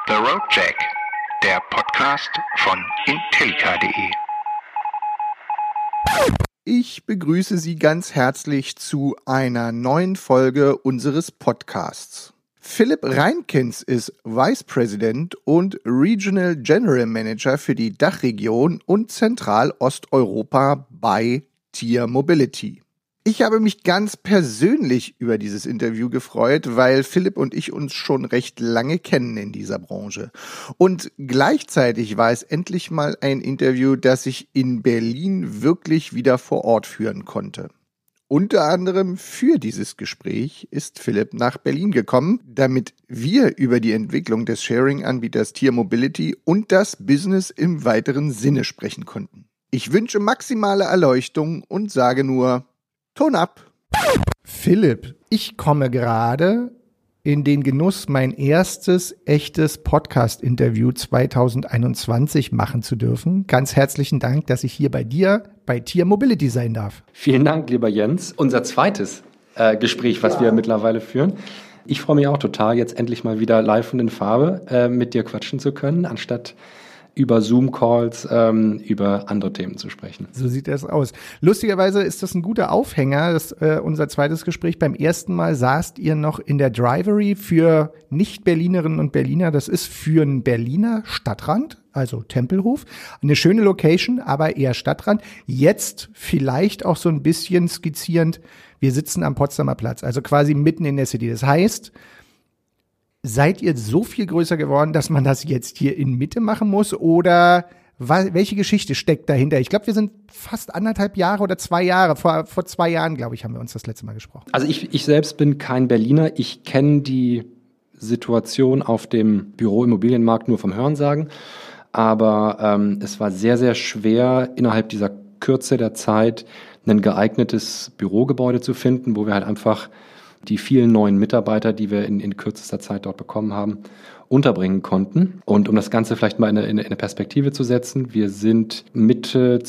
The Road Jack, der Podcast von Intellica.de. Ich begrüße Sie ganz herzlich zu einer neuen Folge unseres Podcasts. Philipp Reinkens ist Vice President und Regional General Manager für die Dachregion und Zentralosteuropa bei Tier Mobility. Ich habe mich ganz persönlich über dieses Interview gefreut, weil Philipp und ich uns schon recht lange kennen in dieser Branche. Und gleichzeitig war es endlich mal ein Interview, das ich in Berlin wirklich wieder vor Ort führen konnte. Unter anderem für dieses Gespräch ist Philipp nach Berlin gekommen, damit wir über die Entwicklung des Sharing-Anbieters Tier Mobility und das Business im weiteren Sinne sprechen konnten. Ich wünsche maximale Erleuchtung und sage nur Ton ab. Philipp, ich komme gerade in den Genuss, mein erstes echtes Podcast-Interview 2021 machen zu dürfen. Ganz herzlichen Dank, dass ich hier bei dir bei Tier Mobility sein darf. Vielen Dank, lieber Jens. Unser zweites Gespräch, was wir mittlerweile führen. Ich freue mich auch total, jetzt endlich mal wieder live und in Farbe mit dir quatschen zu können, anstatt über Zoom-Calls, über andere Themen zu sprechen. So sieht das aus. Lustigerweise ist das ein guter Aufhänger, unser zweites Gespräch. Beim ersten Mal saßt ihr noch in der Drivery für Nicht-Berlinerinnen und Berliner. Das ist für einen Berliner Stadtrand, also Tempelhof. Eine schöne Location, aber eher Stadtrand. Jetzt vielleicht auch so ein bisschen skizzierend, wir sitzen am Potsdamer Platz, also quasi mitten in der City. Das heißt, seid ihr so viel größer geworden, dass man das jetzt hier in Mitte machen muss? Oder welche Geschichte steckt dahinter? Ich glaube, wir sind fast 1,5 Jahre oder 2 Jahre. Vor 2 Jahren, glaube ich, haben wir uns das letzte Mal gesprochen. Also ich selbst bin kein Berliner. Ich kenne die Situation auf dem Büroimmobilienmarkt nur vom Hörensagen. Aber es war sehr, sehr schwer, innerhalb dieser Kürze der Zeit ein geeignetes Bürogebäude zu finden, wo wir halt einfach die vielen neuen Mitarbeiter, die wir in kürzester Zeit dort bekommen haben, unterbringen konnten. Und um das Ganze vielleicht mal in eine Perspektive zu setzen, wir sind Mitte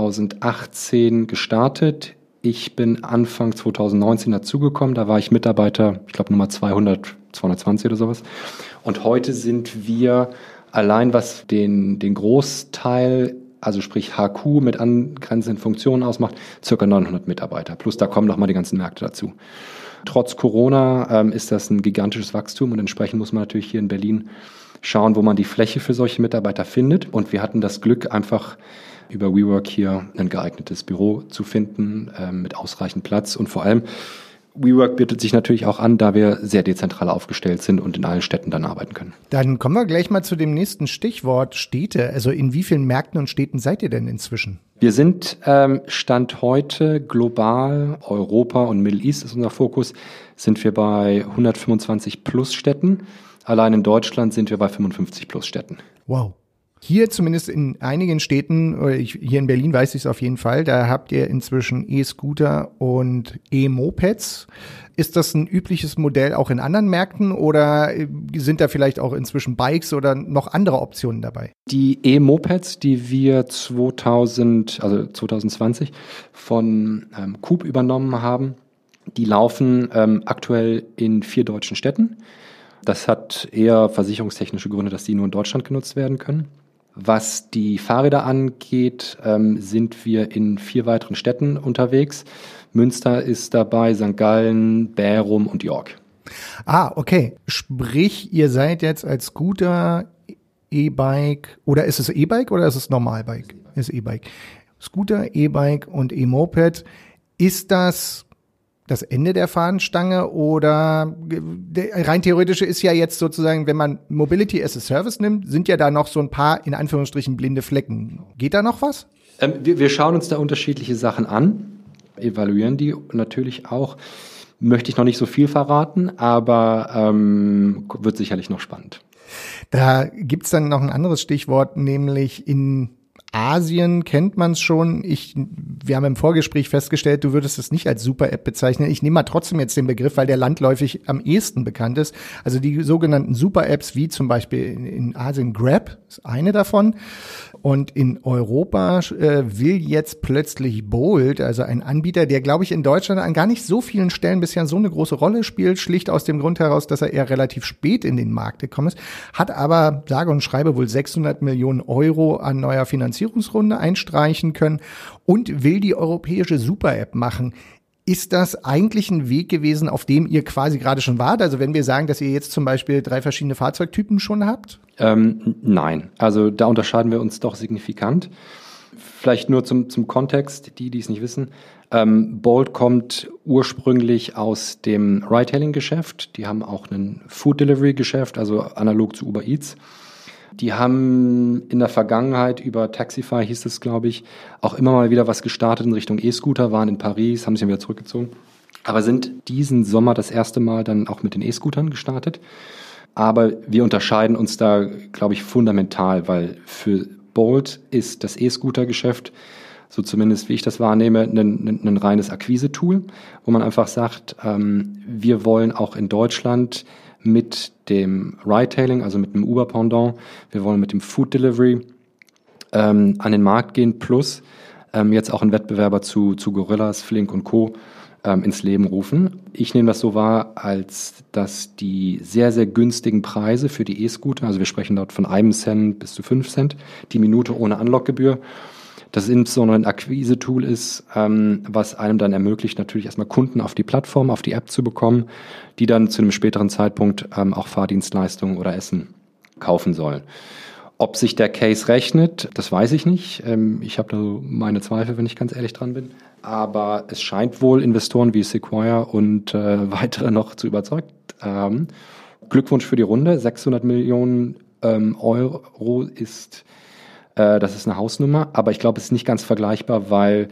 2018 gestartet. Ich bin Anfang 2019 dazugekommen. Da war ich Mitarbeiter, ich glaube Nummer 200, 220 oder sowas. Und heute sind wir allein, was den Großteil, also sprich HQ mit angrenzenden Funktionen ausmacht, ca. 900 Mitarbeiter. Plus da kommen nochmal die ganzen Märkte dazu. Trotz Corona ist das ein gigantisches Wachstum und entsprechend muss man natürlich hier in Berlin schauen, wo man die Fläche für solche Mitarbeiter findet. Und wir hatten das Glück, einfach über WeWork hier ein geeignetes Büro zu finden mit ausreichend Platz. Und vor allem, WeWork bietet sich natürlich auch an, da wir sehr dezentral aufgestellt sind und in allen Städten dann arbeiten können. Dann kommen wir gleich mal zu dem nächsten Stichwort Städte. Also in wie vielen Märkten und Städten seid ihr denn inzwischen? Wir sind Stand heute global, Europa und Middle East ist unser Fokus, sind wir bei 125 plus Städten. Allein in Deutschland sind wir bei 55 plus Städten. Wow. Hier zumindest in einigen Städten, hier in Berlin weiß ich es auf jeden Fall, da habt ihr inzwischen E-Scooter und E-Mopeds. Ist das ein übliches Modell auch in anderen Märkten oder sind da vielleicht auch inzwischen Bikes oder noch andere Optionen dabei? Die E-Mopeds, die wir 2020 von Coop übernommen haben, die laufen aktuell in 4 deutschen Städten. Das hat eher versicherungstechnische Gründe, dass die nur in Deutschland genutzt werden können. Was die Fahrräder angeht, sind wir in 4 weiteren Städten unterwegs. Münster ist dabei, St. Gallen, Bärum und York. Ah, okay. Sprich, ihr seid jetzt als Scooter, E-Bike, oder ist es E-Bike oder ist es Normalbike? Ist E-Bike. Scooter, E-Bike und E-Moped. Ist das Ende der Fahnenstange oder rein theoretisch ist ja jetzt sozusagen, wenn man Mobility as a Service nimmt, sind ja da noch so ein paar, in Anführungsstrichen, blinde Flecken. Geht da noch was? Wir schauen uns da unterschiedliche Sachen an, evaluieren die natürlich auch. Möchte ich noch nicht so viel verraten, aber wird sicherlich noch spannend. Da gibt's dann noch ein anderes Stichwort, nämlich in Asien kennt man es schon. Wir haben im Vorgespräch festgestellt, du würdest es nicht als Super-App bezeichnen. Ich nehme mal trotzdem jetzt den Begriff, weil der landläufig am ehesten bekannt ist. Also die sogenannten Super-Apps, wie zum Beispiel in Asien Grab, ist eine davon. Und in Europa will jetzt plötzlich Bolt, also ein Anbieter, der, glaube ich, in Deutschland an gar nicht so vielen Stellen bisher so eine große Rolle spielt, schlicht aus dem Grund heraus, dass er eher relativ spät in den Markt gekommen ist, hat aber, sage und schreibe, wohl 600 Millionen Euro an neuer Finanzierungsrunde einstreichen können und will die europäische Super-App machen. Ist das eigentlich ein Weg gewesen, auf dem ihr quasi gerade schon wart? Also wenn wir sagen, dass ihr jetzt zum Beispiel 3 verschiedene Fahrzeugtypen schon habt? Nein, also da unterscheiden wir uns doch signifikant. Vielleicht nur zum Kontext, die es nicht wissen. Bolt kommt ursprünglich aus dem Ride-Hailing-Geschäft. Die haben auch ein Food-Delivery-Geschäft, also analog zu Uber Eats. Die haben in der Vergangenheit über Taxify, hieß es, glaube ich, auch immer mal wieder was gestartet in Richtung E-Scooter, waren in Paris, haben sich dann wieder zurückgezogen. Aber sind diesen Sommer das erste Mal dann auch mit den E-Scootern gestartet. Aber wir unterscheiden uns da, glaube ich, fundamental, weil für Bolt ist das E-Scooter-Geschäft, so zumindest wie ich das wahrnehme, ein reines Akquise-Tool, wo man einfach sagt, wir wollen auch in Deutschland mit dem Ride-Hailing, also mit dem Uber-Pendant, wir wollen mit dem Food-Delivery an den Markt gehen, plus jetzt auch einen Wettbewerber zu Gorillas, Flink und Co. Ins Leben rufen. Ich nehme das so wahr, als dass die sehr, sehr günstigen Preise für die E-Scooter, also wir sprechen dort von 1 Cent bis zu 5 Cent, die Minute ohne Anlockgebühr, dass es insbesondere ein Akquise-Tool ist, was einem dann ermöglicht, natürlich erstmal Kunden auf die Plattform, auf die App zu bekommen, die dann zu einem späteren Zeitpunkt auch Fahrdienstleistungen oder Essen kaufen sollen. Ob sich der Case rechnet, das weiß ich nicht. Ich habe da so meine Zweifel, wenn ich ganz ehrlich dran bin. Aber es scheint wohl Investoren wie Sequoia und weitere noch zu überzeugt haben. Glückwunsch für die Runde. 600 Millionen Euro ist, das ist eine Hausnummer. Aber ich glaube, es ist nicht ganz vergleichbar, weil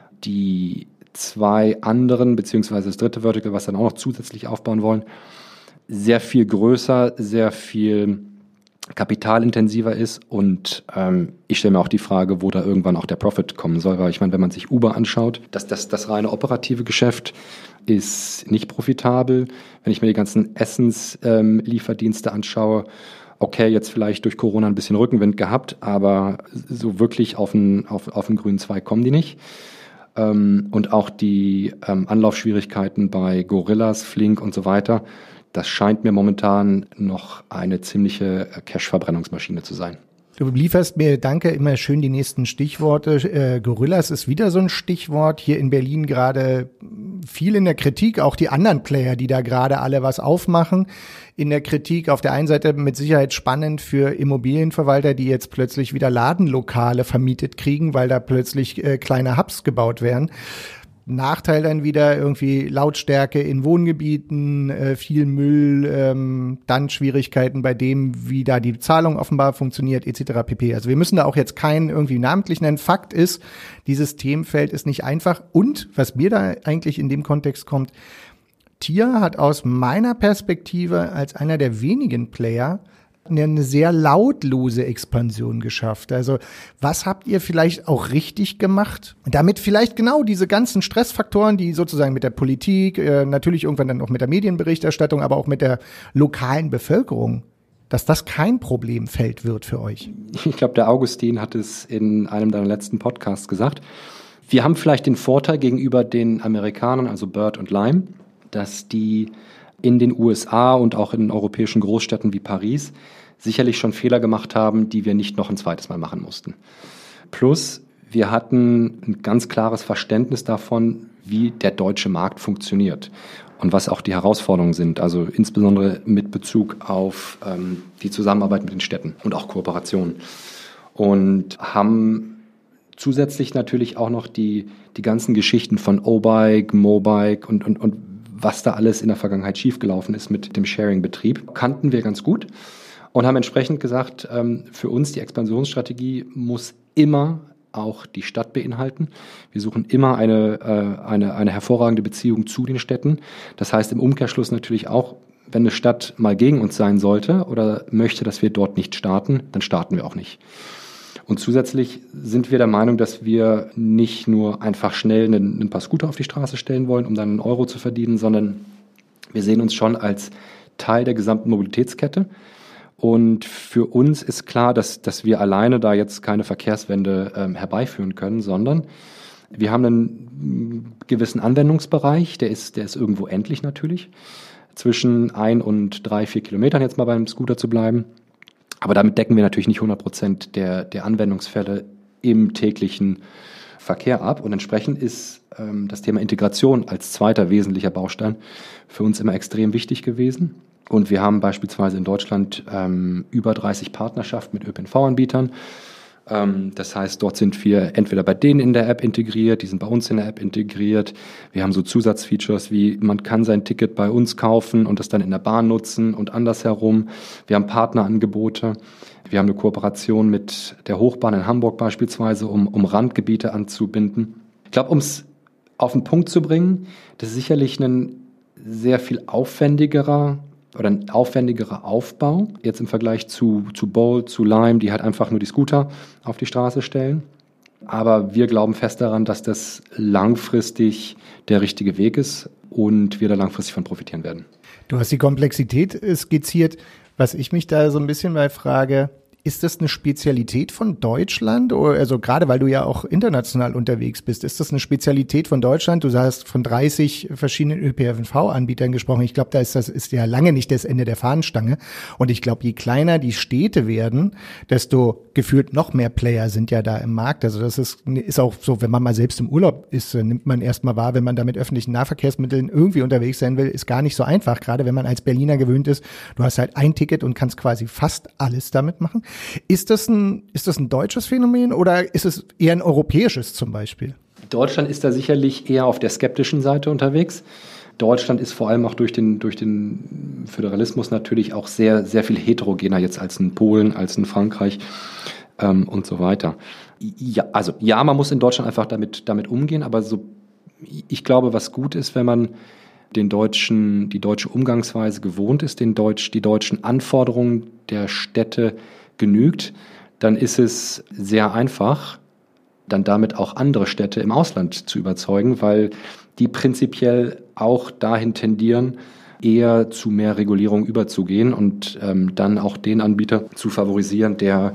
die 2 anderen, beziehungsweise das dritte Vertical, was dann auch noch zusätzlich aufbauen wollen, sehr viel größer, sehr viel kapitalintensiver ist und ich stelle mir auch die Frage, wo da irgendwann auch der Profit kommen soll, weil ich meine, wenn man sich Uber anschaut, das reine operative Geschäft ist nicht profitabel. Wenn ich mir die ganzen Essenslieferdienste anschaue, okay, jetzt vielleicht durch Corona ein bisschen Rückenwind gehabt, aber so wirklich auf den grünen Zweig kommen die nicht. Und auch die Anlaufschwierigkeiten bei Gorillas, Flink und so weiter, das scheint mir momentan noch eine ziemliche Cash-Verbrennungsmaschine zu sein. Du lieferst mir, danke, immer schön die nächsten Stichworte. Gorillas ist wieder so ein Stichwort. Hier in Berlin gerade viel in der Kritik, auch die anderen Player, die da gerade alle was aufmachen. In der Kritik auf der einen Seite mit Sicherheit spannend für Immobilienverwalter, die jetzt plötzlich wieder Ladenlokale vermietet kriegen, weil da plötzlich kleine Hubs gebaut werden. Nachteil dann wieder irgendwie Lautstärke in Wohngebieten, viel Müll, dann Schwierigkeiten bei dem, wie da die Zahlung offenbar funktioniert, etc. pp. Also wir müssen da auch jetzt keinen irgendwie namentlich nennen. Fakt ist, dieses Themenfeld ist nicht einfach. Und was mir da eigentlich in dem Kontext kommt, TIER hat aus meiner Perspektive als einer der wenigen Player eine sehr lautlose Expansion geschafft. Also was habt ihr vielleicht auch richtig gemacht, damit vielleicht genau diese ganzen Stressfaktoren, die sozusagen mit der Politik, natürlich irgendwann dann auch mit der Medienberichterstattung, aber auch mit der lokalen Bevölkerung, dass das kein Problemfeld wird für euch? Ich glaube, der Augustin hat es in einem deiner letzten Podcasts gesagt. Wir haben vielleicht den Vorteil gegenüber den Amerikanern, also Bird und Lime, dass die in den USA und auch in europäischen Großstädten wie Paris sicherlich schon Fehler gemacht haben, die wir nicht noch ein zweites Mal machen mussten. Plus, wir hatten ein ganz klares Verständnis davon, wie der deutsche Markt funktioniert und was auch die Herausforderungen sind, also insbesondere mit Bezug auf die Zusammenarbeit mit den Städten und auch Kooperationen. Und haben zusätzlich natürlich auch noch die ganzen Geschichten von O-Bike, Mobike und was da alles in der Vergangenheit schiefgelaufen ist mit dem Sharing-Betrieb, kannten wir ganz gut und haben entsprechend gesagt, für uns die Expansionsstrategie muss immer auch die Stadt beinhalten. Wir suchen immer eine hervorragende Beziehung zu den Städten. Das heißt im Umkehrschluss natürlich auch, wenn eine Stadt mal gegen uns sein sollte oder möchte, dass wir dort nicht starten, dann starten wir auch nicht. Und zusätzlich sind wir der Meinung, dass wir nicht nur einfach schnell ein paar Scooter auf die Straße stellen wollen, um dann einen Euro zu verdienen, sondern wir sehen uns schon als Teil der gesamten Mobilitätskette. Und für uns ist klar, dass wir alleine da jetzt keine Verkehrswende herbeiführen können, sondern wir haben einen gewissen Anwendungsbereich, der ist irgendwo endlich natürlich, zwischen 1 und 3, 4 Kilometern jetzt mal beim Scooter zu bleiben. Aber damit decken wir natürlich nicht 100% der Anwendungsfälle im täglichen Verkehr ab. Und entsprechend ist das Thema Integration als zweiter wesentlicher Baustein für uns immer extrem wichtig gewesen. Und wir haben beispielsweise in Deutschland über 30 Partnerschaften mit ÖPNV-Anbietern. Das heißt, dort sind wir entweder bei denen in der App integriert, die sind bei uns in der App integriert. Wir haben so Zusatzfeatures wie, man kann sein Ticket bei uns kaufen und das dann in der Bahn nutzen und andersherum. Wir haben Partnerangebote. Wir haben eine Kooperation mit der Hochbahn in Hamburg beispielsweise, um Randgebiete anzubinden. Ich glaube, um es auf den Punkt zu bringen, das ist sicherlich ein sehr viel aufwendigerer Aufbau, jetzt im Vergleich zu Bolt, zu Lime, die halt einfach nur die Scooter auf die Straße stellen. Aber wir glauben fest daran, dass das langfristig der richtige Weg ist und wir da langfristig von profitieren werden. Du hast die Komplexität skizziert. Was ich mich da so ein bisschen mal frage, ist das eine Spezialität von Deutschland? Also gerade weil du ja auch international unterwegs bist, ist das eine Spezialität von Deutschland? Du hast von 30 verschiedenen ÖPNV-Anbietern gesprochen. Ich glaube, das ist ja lange nicht das Ende der Fahnenstange. Und ich glaube, je kleiner die Städte werden, desto gefühlt noch mehr Player sind ja da im Markt. Also das ist auch so, wenn man mal selbst im Urlaub ist, nimmt man erstmal wahr, wenn man da mit öffentlichen Nahverkehrsmitteln irgendwie unterwegs sein will, ist gar nicht so einfach. Gerade wenn man als Berliner gewöhnt ist, du hast halt ein Ticket und kannst quasi fast alles damit machen. Ist das ein deutsches Phänomen oder ist es eher ein europäisches zum Beispiel? Deutschland ist da sicherlich eher auf der skeptischen Seite unterwegs. Deutschland ist vor allem auch durch den Föderalismus natürlich auch sehr, sehr viel heterogener jetzt als in Polen, als in Frankreich und so weiter. Ja, man muss in Deutschland einfach damit umgehen, aber ich glaube, was gut ist, wenn man die deutsche Umgangsweise gewohnt ist, die deutschen Anforderungen der Städte genügt, dann ist es sehr einfach, dann damit auch andere Städte im Ausland zu überzeugen, weil die prinzipiell auch dahin tendieren, eher zu mehr Regulierung überzugehen und dann auch den Anbieter zu favorisieren, der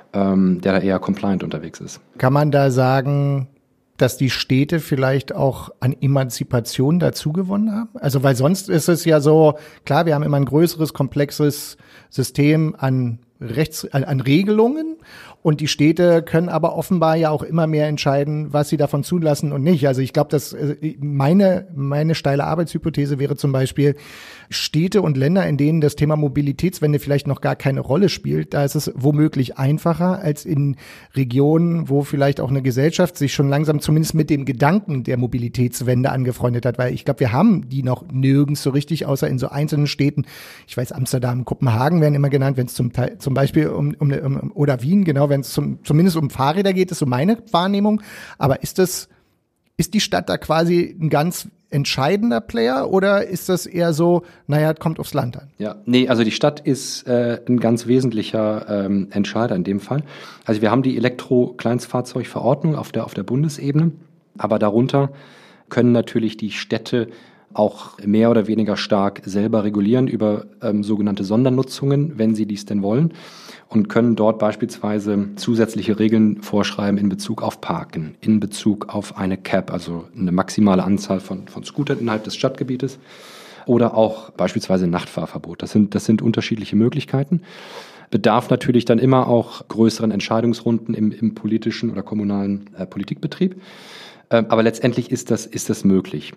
da eher compliant unterwegs ist. Kann man da sagen, dass die Städte vielleicht auch an Emanzipation dazugewonnen haben? Also weil sonst ist es ja so, klar, wir haben immer ein größeres, komplexes System an Regelungen und die Städte können aber offenbar ja auch immer mehr entscheiden, was sie davon zulassen und nicht. Also ich glaube, dass meine steile Arbeitshypothese wäre zum Beispiel Städte und Länder, in denen das Thema Mobilitätswende vielleicht noch gar keine Rolle spielt, da ist es womöglich einfacher als in Regionen, wo vielleicht auch eine Gesellschaft sich schon langsam zumindest mit dem Gedanken der Mobilitätswende angefreundet hat, weil ich glaube, wir haben die noch nirgends so richtig, außer in so einzelnen Städten. Ich weiß, Amsterdam, Kopenhagen werden immer genannt, wenn es zum Beispiel oder Wien, genau, wenn es zumindest um Fahrräder geht, ist so meine Wahrnehmung. Aber ist die Stadt da quasi ein ganz entscheidender Player oder ist das eher so, naja, kommt aufs Land an? Ja, nee, also die Stadt ist ein ganz wesentlicher Entscheider in dem Fall. Also wir haben die Elektro-Kleinstfahrzeugverordnung auf der Bundesebene, aber darunter können natürlich die Städte auch mehr oder weniger stark selber regulieren über sogenannte Sondernutzungen, wenn sie dies denn wollen, und können dort beispielsweise zusätzliche Regeln vorschreiben in Bezug auf Parken, in Bezug auf eine Cap, also eine maximale Anzahl von Scootern innerhalb des Stadtgebietes oder auch beispielsweise Nachtfahrverbot. Das sind unterschiedliche Möglichkeiten. Bedarf natürlich dann immer auch größeren Entscheidungsrunden im politischen oder kommunalen Politikbetrieb. Aber letztendlich ist das möglich.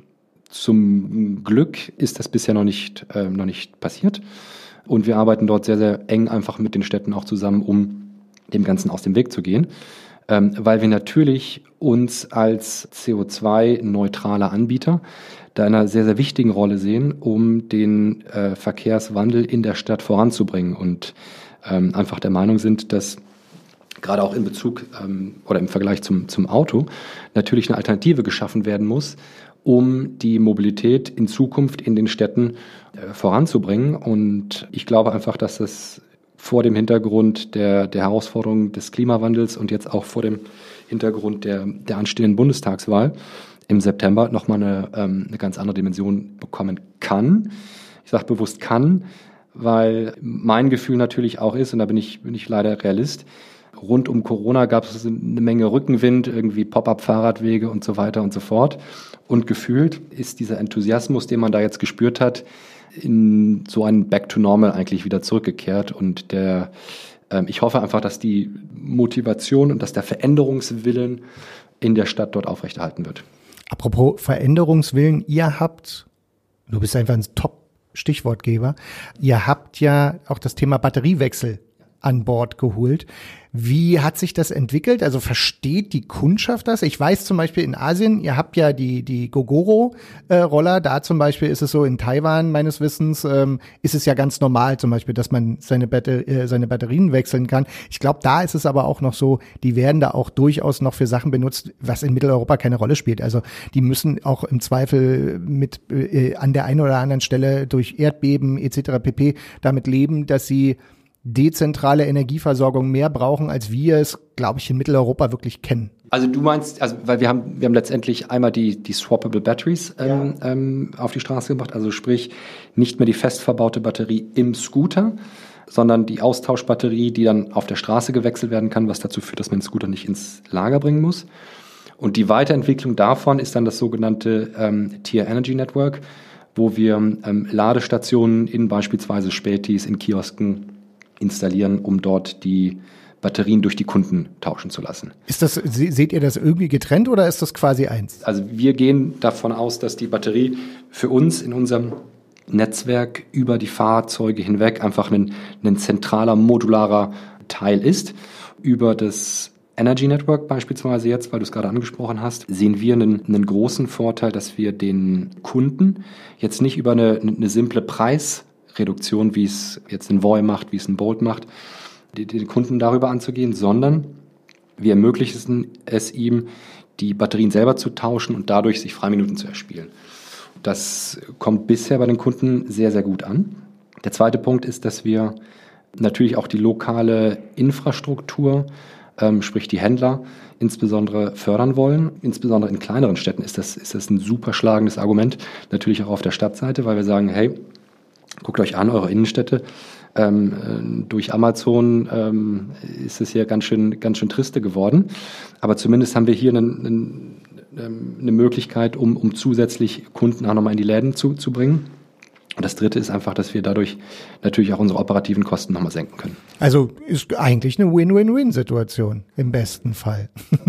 Zum Glück ist das bisher noch nicht passiert. Und wir arbeiten dort sehr, sehr eng einfach mit den Städten auch zusammen, um dem Ganzen aus dem Weg zu gehen. Weil wir natürlich uns als CO2-neutraler Anbieter da in einer sehr, sehr wichtigen Rolle sehen, um den Verkehrswandel in der Stadt voranzubringen. Und einfach der Meinung sind, dass gerade auch in Bezug oder im Vergleich zum Auto natürlich eine Alternative geschaffen werden muss, um die Mobilität in Zukunft in den Städten voranzubringen. Und ich glaube einfach, dass das vor dem Hintergrund der Herausforderungen des Klimawandels und jetzt auch vor dem Hintergrund der anstehenden Bundestagswahl im September nochmal eine ganz andere Dimension bekommen kann. Ich sage bewusst kann, weil mein Gefühl natürlich auch ist, und da bin ich leider Realist, rund um Corona gab es eine Menge Rückenwind, irgendwie Pop-up-Fahrradwege und so weiter und so fort. Und gefühlt ist dieser Enthusiasmus, den man da jetzt gespürt hat, in so ein Back to Normal eigentlich wieder zurückgekehrt. Und ich hoffe einfach, dass die Motivation und dass der Veränderungswillen in der Stadt dort aufrechterhalten wird. Apropos Veränderungswillen, du bist einfach ein Top-Stichwortgeber, ihr habt ja auch das Thema Batteriewechsel an Bord geholt. Wie hat sich das entwickelt? Also versteht die Kundschaft das? Ich weiß zum Beispiel in Asien, ihr habt ja die Gogoro-Roller, da zum Beispiel ist es so, in Taiwan meines Wissens ist es ja ganz normal zum Beispiel, dass man seine Batterien wechseln kann. Ich glaube, da ist es aber auch noch so, die werden da auch durchaus noch für Sachen benutzt, was in Mitteleuropa keine Rolle spielt. Also die müssen auch im Zweifel mit an der einen oder anderen Stelle durch Erdbeben etc. pp. damit leben, dass sie dezentrale Energieversorgung mehr brauchen, als wir es, glaube ich, in Mitteleuropa wirklich kennen. Also du meinst, weil wir haben letztendlich einmal die swappable Batteries auf die Straße gebracht, also sprich nicht mehr die fest verbaute Batterie im Scooter, sondern die Austauschbatterie, die dann auf der Straße gewechselt werden kann, was dazu führt, dass man den Scooter nicht ins Lager bringen muss. Und die Weiterentwicklung davon ist dann das sogenannte Tier Energy Network, wo wir Ladestationen in beispielsweise Spätis, in Kiosken installieren, um dort die Batterien durch die Kunden tauschen zu lassen. Seht ihr das irgendwie getrennt oder ist das quasi eins? Also wir gehen davon aus, dass die Batterie für uns in unserem Netzwerk über die Fahrzeuge hinweg einfach ein zentraler, modularer Teil ist. Über das Energy Network beispielsweise jetzt, weil du es gerade angesprochen hast, sehen wir einen großen Vorteil, dass wir den Kunden jetzt nicht über eine simple Preisreduktion, wie es jetzt ein Voi macht, wie es ein Bolt macht, den Kunden darüber anzugehen, sondern wir ermöglichen es ihm, die Batterien selber zu tauschen und dadurch sich Freiminuten zu erspielen. Das kommt bisher bei den Kunden sehr, sehr gut an. Der zweite Punkt ist, dass wir natürlich auch die lokale Infrastruktur, sprich die Händler, insbesondere fördern wollen. Insbesondere in kleineren Städten ist das ein super schlagendes Argument, natürlich auch auf der Stadtseite, weil wir sagen, hey, guckt euch an, eure Innenstädte. Durch Amazon ist es hier ganz schön triste geworden. Aber zumindest haben wir hier eine Möglichkeit, um zusätzlich Kunden auch nochmal in die Läden zu bringen. Und das Dritte ist einfach, dass wir dadurch natürlich auch unsere operativen Kosten nochmal senken können. Also ist eigentlich eine Win-Win-Win-Situation im besten Fall.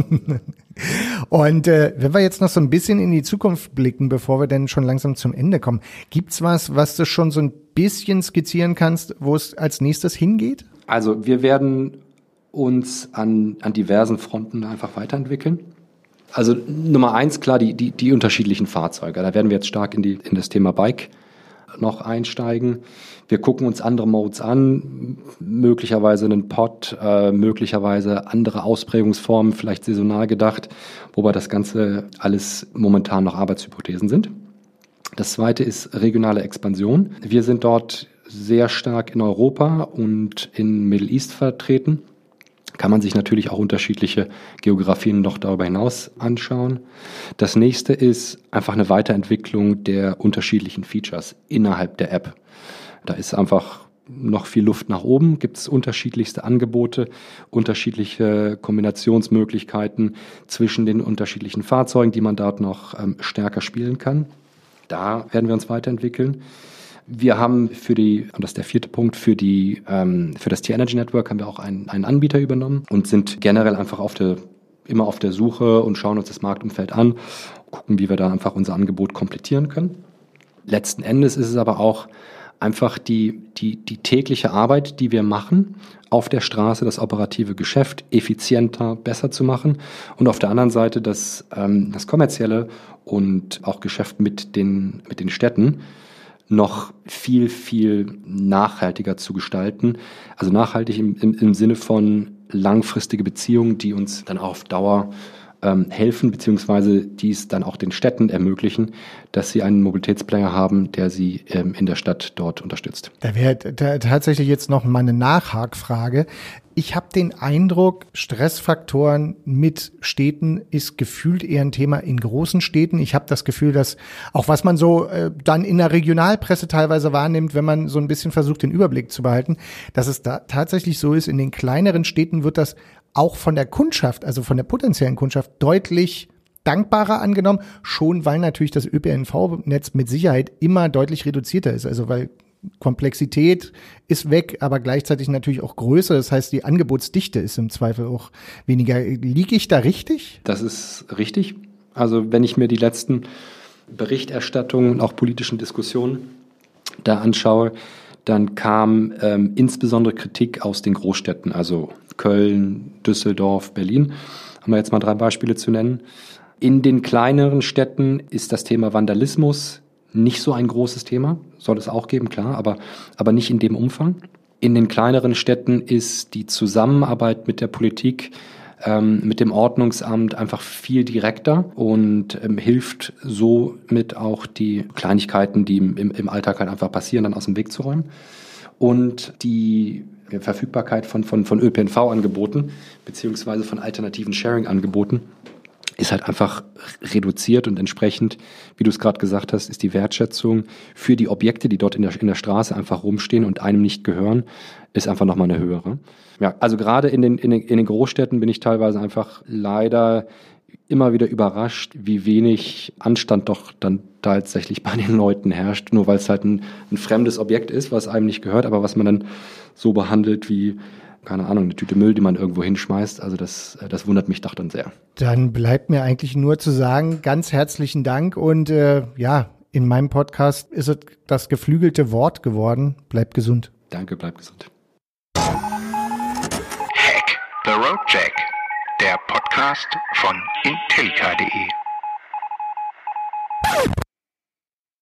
Und wenn wir jetzt noch so ein bisschen in die Zukunft blicken, bevor wir dann schon langsam zum Ende kommen, gibt's was du schon so ein bisschen skizzieren kannst, wo es als nächstes hingeht? Also wir werden uns an diversen Fronten einfach weiterentwickeln. Also Nummer 1, klar, die unterschiedlichen Fahrzeuge. Da werden wir jetzt stark in das Thema Bike noch einsteigen. Wir gucken uns andere Modes an, möglicherweise einen Pod, möglicherweise andere Ausprägungsformen, vielleicht saisonal gedacht, wobei das Ganze alles momentan noch Arbeitshypothesen sind. Das zweite ist regionale Expansion. Wir sind dort sehr stark in Europa und in Middle East vertreten. Kann man sich natürlich auch unterschiedliche Geografien noch darüber hinaus anschauen. Das nächste ist einfach eine Weiterentwicklung der unterschiedlichen Features innerhalb der App. Da ist einfach noch viel Luft nach oben, gibt es unterschiedlichste Angebote, unterschiedliche Kombinationsmöglichkeiten zwischen den unterschiedlichen Fahrzeugen, die man dort noch stärker spielen kann. Da werden wir uns weiterentwickeln. Wir haben und das ist der vierte Punkt, für das Tier Energy Network haben wir auch einen Anbieter übernommen und sind generell einfach immer auf der Suche und schauen uns das Marktumfeld an, gucken, wie wir da einfach unser Angebot komplettieren können. Letzten Endes ist es aber auch einfach die tägliche Arbeit, die wir machen, auf der Straße das operative Geschäft effizienter, besser zu machen und auf der anderen Seite das kommerzielle und auch Geschäft mit den Städten noch viel, viel nachhaltiger zu gestalten. Also nachhaltig im Sinne von langfristige Beziehungen, die uns dann auch auf Dauer helfen, beziehungsweise dies dann auch den Städten ermöglichen, dass sie einen Mobilitätsplayer haben, der sie in der Stadt dort unterstützt. Da wäre tatsächlich jetzt noch mal eine Nachhakfrage. Ich habe den Eindruck, Stressfaktoren mit Städten ist gefühlt eher ein Thema in großen Städten. Ich habe das Gefühl, dass auch was man so dann in der Regionalpresse teilweise wahrnimmt, wenn man so ein bisschen versucht, den Überblick zu behalten, dass es da tatsächlich so ist, in den kleineren Städten wird das auch von der Kundschaft, also von der potenziellen Kundschaft, deutlich dankbarer angenommen, schon weil natürlich das ÖPNV-Netz mit Sicherheit immer deutlich reduzierter ist. Also weil Komplexität ist weg, aber gleichzeitig natürlich auch größer. Das heißt, die Angebotsdichte ist im Zweifel auch weniger. Liege ich da richtig? Das ist richtig. Also wenn ich mir die letzten Berichterstattungen und auch politischen Diskussionen da anschaue, dann kam insbesondere Kritik aus den Großstädten, also Köln, Düsseldorf, Berlin, um da jetzt mal 3 Beispiele zu nennen. In den kleineren Städten ist das Thema Vandalismus nicht so ein großes Thema, soll es auch geben, klar, aber nicht in dem Umfang. In den kleineren Städten ist die Zusammenarbeit mit der Politik, mit dem Ordnungsamt einfach viel direkter und hilft somit auch die Kleinigkeiten, die im Alltag halt einfach passieren, dann aus dem Weg zu räumen. Und die Verfügbarkeit von ÖPNV-Angeboten beziehungsweise von alternativen Sharing-Angeboten ist halt einfach reduziert und entsprechend, wie du es gerade gesagt hast, ist die Wertschätzung für die Objekte, die dort in der Straße einfach rumstehen und einem nicht gehören, ist einfach nochmal eine höhere. Ja, also gerade in den Großstädten bin ich teilweise einfach leider immer wieder überrascht, wie wenig Anstand doch dann tatsächlich bei den Leuten herrscht, nur weil es halt ein fremdes Objekt ist, was einem nicht gehört, aber was man dann so behandelt wie, keine Ahnung, eine Tüte Müll, die man irgendwo hinschmeißt. Also das wundert mich doch dann sehr. Dann bleibt mir eigentlich nur zu sagen, ganz herzlichen Dank und in meinem Podcast ist es das geflügelte Wort geworden. Bleibt gesund. Danke, bleibt gesund. Hack the Road Jack, der Podcast von Intellica.de.